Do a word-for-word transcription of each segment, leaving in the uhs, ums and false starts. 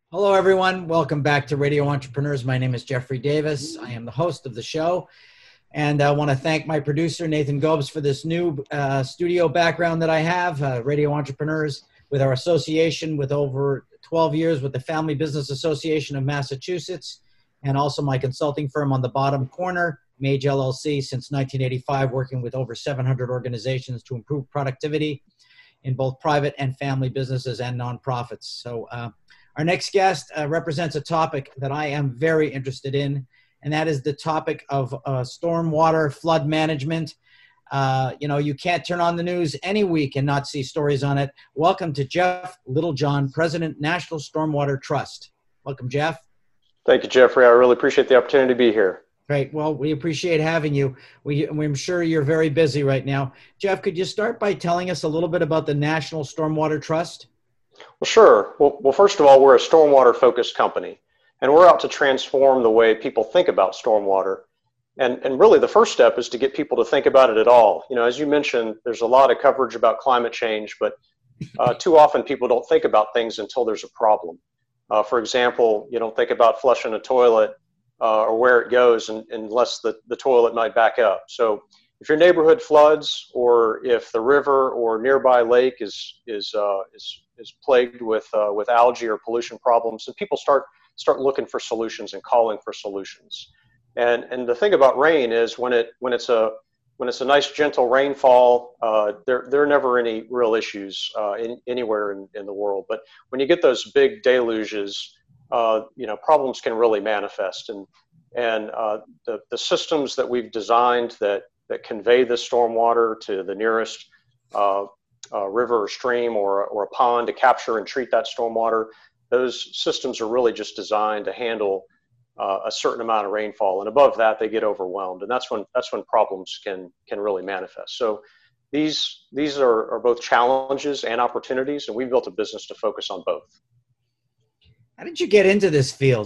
Hello, everyone. Welcome back to Radio Entrepreneurs. My name is Jeffrey Davis. I am the host of the show. And I want to thank my producer, Nathan Gobes, for this new uh, studio background that I have, uh, Radio Entrepreneurs, with our association with over twelve years with the Family Business Association of Massachusetts, and also my consulting firm on the bottom corner, Mage L L C, since nineteen eighty-five, working with over seven hundred organizations to improve productivity in both private and family businesses and nonprofits. So uh, our next guest uh, represents a topic that I am very interested in, and that is the topic of uh, stormwater flood management. Uh, you know, you can't turn on the news any week and not see stories on it. Welcome to Jeff Littlejohn, President, National Stormwater Trust. Welcome, Jeff. Thank you, Jeffrey. I really appreciate the opportunity to be here. Great. Well, we appreciate having you. We, I'm sure you're very busy right now. Jeff, could you start by telling us a little bit about the National Stormwater Trust? Well, sure. Well, well first of all, we're a stormwater-focused company, and we're out to transform the way people think about stormwater. And, and really, the first step is to get people to think about it at all. You know, as you mentioned, there's a lot of coverage about climate change, but uh, too often people don't think about things until there's a problem. Uh, for example, you don't think about flushing a toilet Uh, or where it goes and, unless the, the toilet might back up. So if your neighborhood floods, or if the river or nearby lake is is uh, is, is plagued with uh, with algae or pollution problems, and people start start looking for solutions and calling for solutions. And and the thing about rain is when it when it's a when it's a nice gentle rainfall, uh, there there are never any real issues uh, in, anywhere in, in the world. But when you get those big deluges, Uh, you know, problems can really manifest, and and uh, the the systems that we've designed that that convey the stormwater to the nearest uh, uh, river or stream or or a pond to capture and treat that stormwater, those systems are really just designed to handle uh, a certain amount of rainfall, and above that they get overwhelmed, and that's when that's when problems can can really manifest. So these these are, are both challenges and opportunities, and we've built a business to focus on both. How did you get into this field?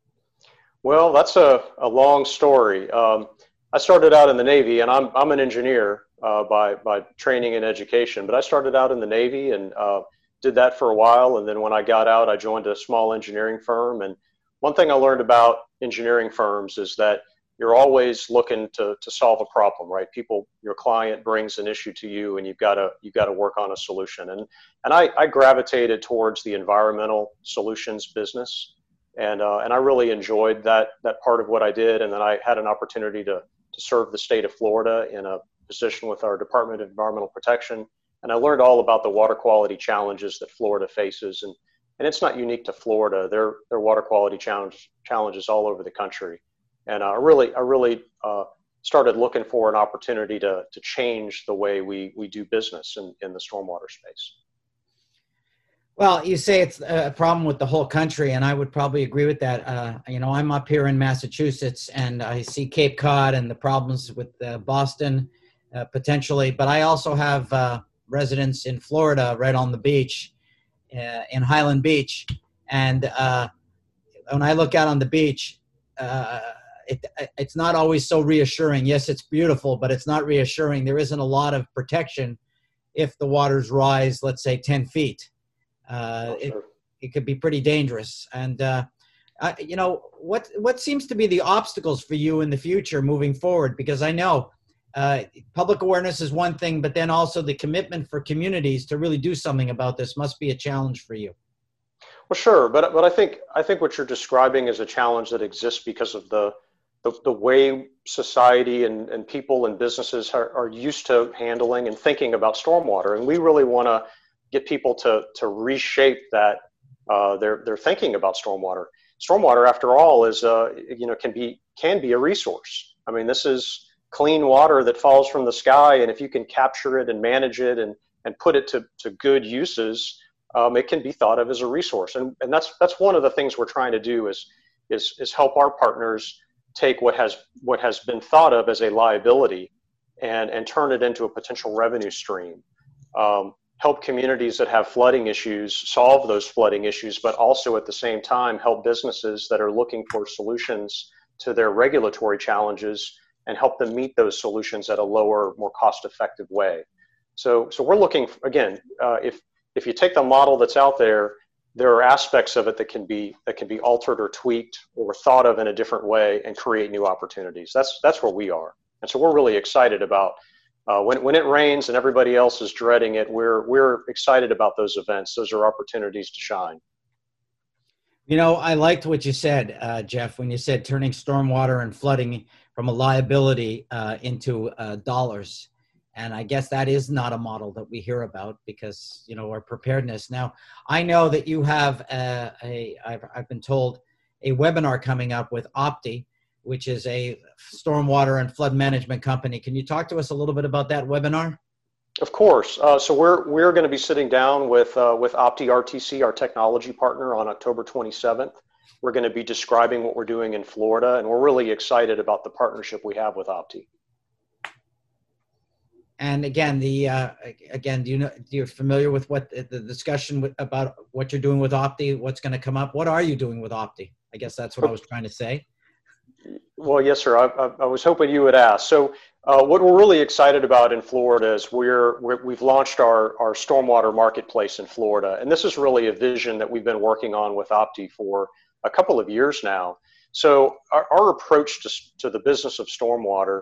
Well, that's a, a long story. Um, I started out in the Navy, and I'm, I'm an engineer uh, by, by training and education, but I started out in the Navy and uh, did that for a while. And then when I got out, I joined a small engineering firm. And one thing I learned about engineering firms is that you're always looking to, to solve a problem, right? People, your client brings an issue to you, and you've got to you've got to work on a solution. And and I, I gravitated towards the environmental solutions business, and uh, and I really enjoyed that that part of what I did. And then I had an opportunity to to serve the state of Florida in a position with our Department of Environmental Protection, and I learned all about the water quality challenges that Florida faces. And and it's not unique to Florida. There there are water quality challenge challenges all over the country. And I really, I really uh, started looking for an opportunity to to change the way we we do business in, in the stormwater space. Well, you say it's a problem with the whole country, and I would probably agree with that. Uh, you know, I'm up here in Massachusetts, and I see Cape Cod and the problems with uh, Boston uh, potentially, but I also have uh, residents in Florida right on the beach, uh, in Highland Beach. And uh, when I look out on the beach, uh, It, it's not always so reassuring. Yes, it's beautiful, but it's not reassuring. There isn't a lot of protection if the waters rise, let's say, ten feet. Uh, it, it could be pretty dangerous. And, uh, uh, you know, what, what seems to be the obstacles for you in the future moving forward? Because I know uh, public awareness is one thing, but then also the commitment for communities to really do something about this must be a challenge for you. Well, sure. But, but I think, I think what you're describing is a challenge that exists because of the The, the way society and, and people and businesses are, are used to handling and thinking about stormwater. And we really want to get people to, to reshape that, uh, their, their thinking about stormwater. Stormwater, after all, is, uh, you know, can be, can be a resource. I mean, this is clean water that falls from the sky. And if you can capture it and manage it and, and put it to, to good uses, um, it can be thought of as a resource. And, and that's, that's one of the things we're trying to do is, is, is help our partners take what has what has been thought of as a liability and and turn it into a potential revenue stream. Um, help communities that have flooding issues solve those flooding issues, but also at the same time help businesses that are looking for solutions to their regulatory challenges and help them meet those solutions at a lower, more cost-effective way. So, so we're looking, again, uh, if if you take the model that's out there, there are aspects of it that can be that can be altered or tweaked or thought of in a different way and create new opportunities. That's that's where we are, and so we're really excited about uh, when when it rains and everybody else is dreading it. We're we're excited about those events. Those are opportunities to shine. You know, I liked what you said, uh, Jeff, when you said turning stormwater and flooding from a liability uh, into uh, dollars. And I guess that is not a model that we hear about because, you know, our preparedness. Now, I know that you have a, a I've, I've been told, a webinar coming up with Opti, which is a stormwater and flood management company. Can you talk to us a little bit about that webinar? Of course. Uh, so we're we're going to be sitting down with uh, with Opti R T C, our technology partner, on October twenty-seventh. We're going to be describing what we're doing in Florida, and we're really excited about the partnership we have with Opti. And again, the uh, again, do you know? Do you familiar with what the discussion with, about what you're doing with Opti? What's going to come up? What are you doing with Opti? I guess that's what I was trying to say. Well, yes, sir. I, I, I was hoping you would ask. So, uh, what we're really excited about in Florida is we're, we're we've launched our our stormwater marketplace in Florida, and this is really a vision that we've been working on with Opti for a couple of years now. So, our, our approach to to the business of stormwater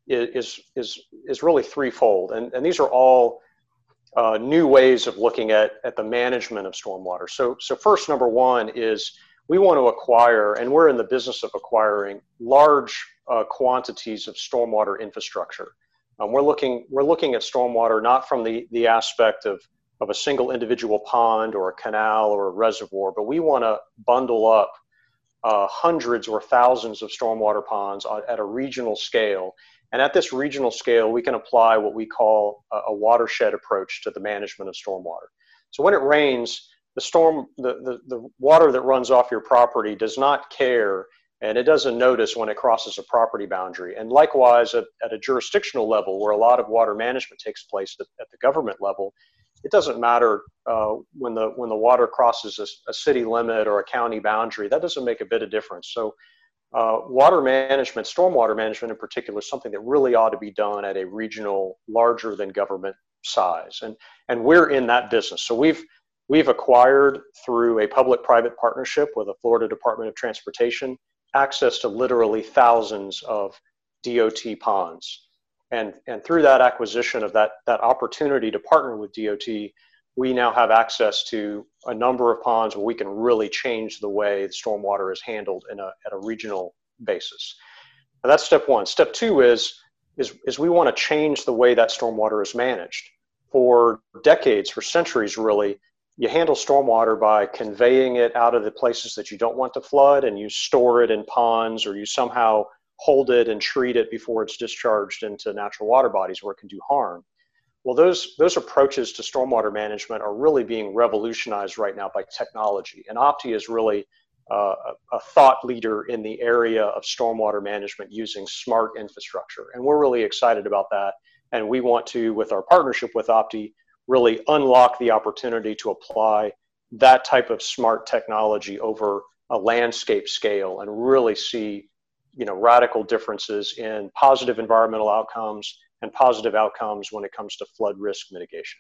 is is is really threefold, and and these are all uh, new ways of looking at at the management of stormwater. So, so first, number one is we want to acquire, and we're in the business of acquiring large uh, quantities of stormwater infrastructure. Um, we're looking we're looking at stormwater not from the the aspect of of a single individual pond or a canal or a reservoir, but we want to bundle up uh, hundreds or thousands of stormwater ponds at a regional scale. And at this regional scale, we can apply what we call a, a watershed approach to the management of stormwater. So when it rains, the storm, the, the, the water that runs off your property does not care, and it doesn't notice when it crosses a property boundary. And likewise, at, at a jurisdictional level, where a lot of water management takes place at, at the government level, it doesn't matter uh, when the when the water crosses a, a city limit or a county boundary. That doesn't make a bit of difference. So uh, water management, stormwater management in particular, is something that really ought to be done at a regional, larger than government size. And, and we're in that business. So we've We've acquired, through a public-private partnership with the Florida Department of Transportation, access to literally thousands of D O T ponds. And, and through that acquisition of that, that opportunity to partner with D O T, we now have access to a number of ponds where we can really change the way the stormwater is handled in a, at a regional basis. Now that's step one. Step two is, is, is we want to change the way that stormwater is managed. For decades, for centuries really, you handle stormwater by conveying it out of the places that you don't want to flood, and you store it in ponds, or you somehow hold it and treat it before it's discharged into natural water bodies where it can do harm. Well, those, those approaches to stormwater management are really being revolutionized right now by technology. And Opti is really uh, a thought leader in the area of stormwater management using smart infrastructure. And we're really excited about that. And we want to, with our partnership with Opti, really unlock the opportunity to apply that type of smart technology over a landscape scale and really see, you know, radical differences in positive environmental outcomes and positive outcomes when it comes to flood risk mitigation.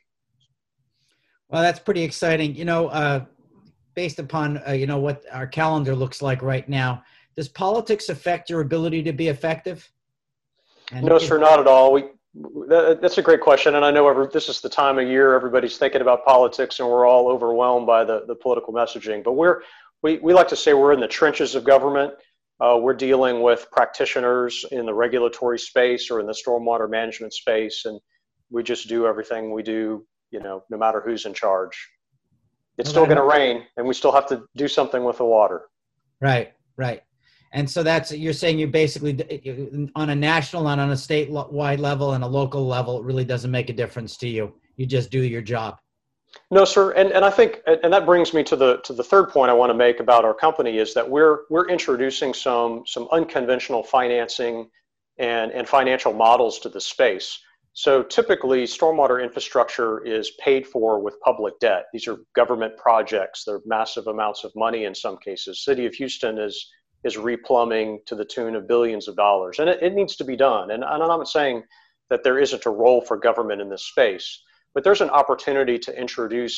Well, that's pretty exciting. You know, uh, based upon, uh, you know, what our calendar looks like right now, does politics affect your ability to be effective? And no, sir, not at all. We, That's a great question, and I know every, this is the time of year everybody's thinking about politics, and we're all overwhelmed by the, the political messaging. But we're we, we like to say we're in the trenches of government. Uh, we're dealing with practitioners in the regulatory space or in the stormwater management space, and we just do everything we do, you know, no matter who's in charge. It's still going to rain, and we still have to do something with the water. Right, right. And so that's, you're saying you basically, on a national and on a statewide level and a local level, it really doesn't make a difference to you. You just do your job. No, sir. And, and I think, and that brings me to the, to the third point I want to make about our company is that we're, we're introducing some, some unconventional financing and, and financial models to the space. So typically stormwater infrastructure is paid for with public debt. These are government projects. They're massive amounts of money in some cases. City of Houston is is replumbing to the tune of billions of dollars. And it, it needs to be done. And, and I'm not saying that there isn't a role for government in this space, but there's an opportunity to introduce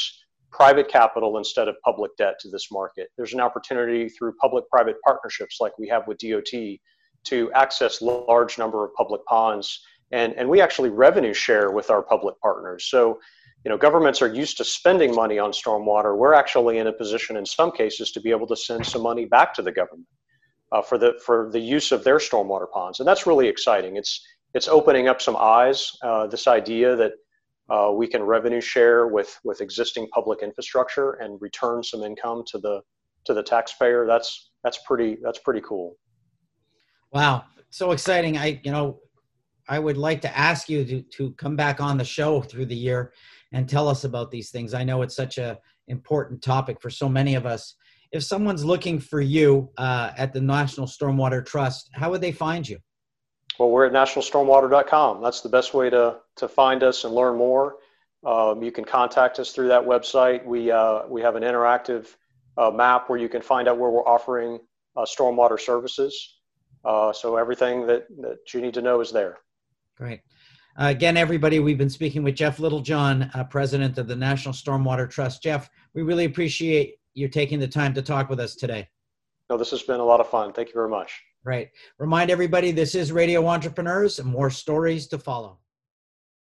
private capital instead of public debt to this market. There's an opportunity through public-private partnerships like we have with D O T to access large number of public ponds. And, and we actually revenue share with our public partners. So, you know, governments are used to spending money on stormwater. We're actually in a position in some cases to be able to send some money back to the government uh, for the for the use of their stormwater ponds. And that's really exciting. It's it's opening up some eyes, uh, this idea that uh, we can revenue share with with existing public infrastructure and return some income to the to the taxpayer. That's that's pretty that's pretty cool. Wow, so exciting. I you know I would like to ask you to to come back on the show through the year and tell us about these things. I know it's such a important topic for so many of us. If someone's looking for you uh, at the National Stormwater Trust, how would they find you? Well, we're at national stormwater dot com. That's the best way to, to find us and learn more. Um, you can contact us through that website. We, uh, we have an interactive uh, map where you can find out where we're offering uh, stormwater services. Uh, so everything that, that you need to know is there. Great. Uh, again, everybody, we've been speaking with Jeff Littlejohn, uh, president of the National Stormwater Trust. Jeff, we really appreciate you taking the time to talk with us today. No, this has been a lot of fun. Thank you very much. Right. Remind everybody, this is Radio Entrepreneurs, and more stories to follow.